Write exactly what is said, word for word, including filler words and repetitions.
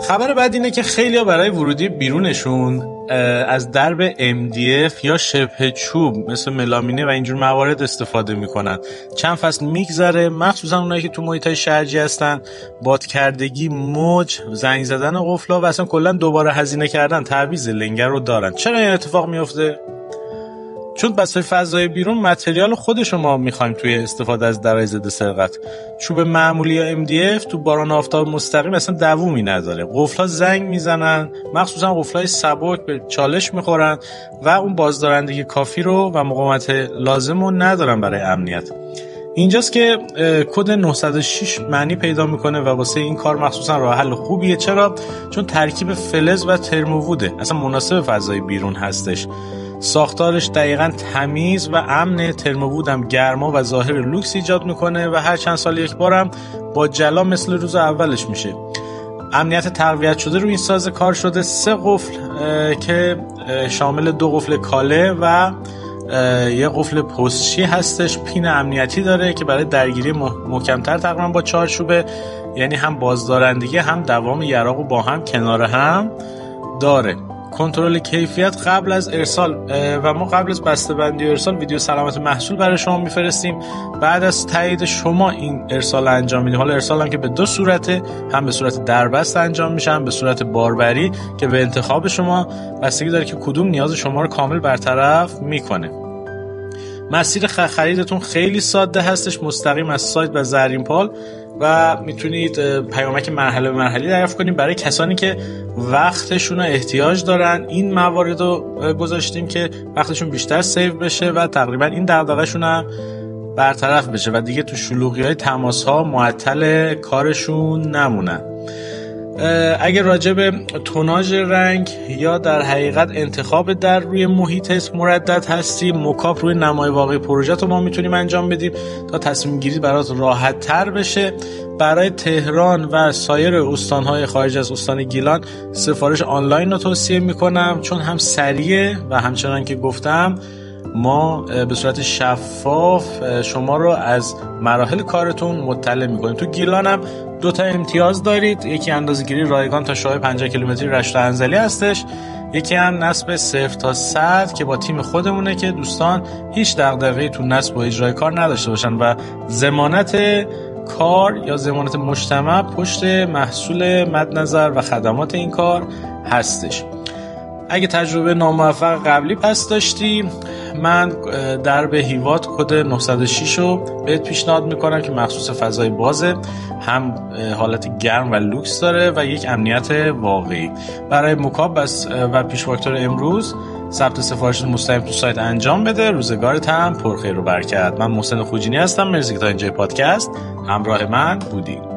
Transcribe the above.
خبر بعد اینه که خیلی‌ها برای ورودی بیرونشون از درب ام دی اف یا شبه چوب مثل ملامینه و اینجور موارد استفاده میکنن. چند فصل میگذره، مخصوصا اونایی که تو محیطای شرجی هستن، بادکردگی، موج، زنگ زدن قفلا و اصلا کلا دوباره هزینه کردن تعویض لنگر رو دارن. چرا این اتفاق میفته؟ چون بسای فضای بیرون متریال خودش ما میخوایم توی استفاده از درای ضد سرقت. چوب معمولی یا ام دی اف تو باران آفتاب مستقیم اصلا دوومی نداره. قفلا زنگ میزنن، مخصوصا قفلای سبک به چالش میخورن و اون بازدارندگی کافی رو و مقاومت لازم رو ندارن برای امنیت. اینجاست که کد نهصد و شش معنی پیدا میکنه و واسه این کار مخصوصا راه حل خوبیه. چرا؟ چون ترکیب فلز و ترموووده، اصلا مناسب فضای بیرون هستش. ساختارش دقیقاً تمیز و امن، ترمووود هم گرما و ظاهر لوکس ایجاد میکنه و هر چند سال یک بارم با جلا مثل روز اولش میشه. امنیت تقویت شده روی این ساز کار شده. سه قفل که شامل دو قفل کاله و یه قفل پستچی هستش، پین امنیتی داره که برای درگیری محکمتر تقریبا با چارچوبه، یعنی هم بازدارندگی هم دوام یراق با هم کنار هم داره. کنترل کیفیت قبل از ارسال و ما قبل از بسته‌بندی و ارسال ویدیو سلامت محصول برای شما میفرستیم. بعد از تایید شما این ارسال انجام میدیم. حالا ارسال هم که به دو صورته، هم به صورت دربست انجام میشه، هم به صورت باربری که به انتخاب شما بستگی داره که کدوم نیاز شما رو کامل برطرف میکنه. مسیر خریدتون خیلی ساده هستش، مستقیم از سایت و زرین پال و میتونید پیامک مرحله به مرحله دریافت کنید. برای کسانی که وقتشون رو احتیاج دارن این موارد رو گذاشتیم که وقتشون بیشتر سیو بشه و تقریبا این دغدغه‌شون هم برطرف بشه و دیگه تو شلوغی‌های تماس‌ها معطل کارشون نمونن. اگر راجع به توناژ رنگ یا در حقیقت انتخاب در روی محیط مردد هستی، موکاپ روی نمای واقعی پروژه رو ما میتونیم انجام بدیم تا تصمیم گیری برات راحت تر بشه. برای تهران و سایر استانهای خارج از استان گیلان سفارش آنلاین رو توصیه میکنم، چون هم سریعه و همچنان که گفتم ما به صورت شفاف شما رو از مراحل کارتون مطلع میکنیم. تو گیلان هم دو تا امتیاز دارید، یکی اندازه‌گیری رایگان تا شعاع پنجاه کیلومتری رشت انزلی هستش، یکی هم نصب صفر تا صد که با تیم خودمونه که دوستان هیچ دغدغه‌ای تو نصب و اجرای کار نداشته باشن و ضمانت کار یا ضمانت مجتمع پشت محصول مد نظر و خدمات این کار هستش. اگه تجربه ناموفق قبلی پس داشتی، من در به هیوات کد نهصد و شش رو بهت پیشنهاد میکنم که مخصوص فضای بازه، هم حالت گرم و لوکس داره و یک امنیت واقعی. برای موکاپ بس و پیش فاکتور امروز ثبت سفارش مستقیم تو سایت انجام بده. روزگارت هم پرخیر و برکت. من محسن خوجینی هستم. مرسی که تا اینجای پادکست همراه من بودی.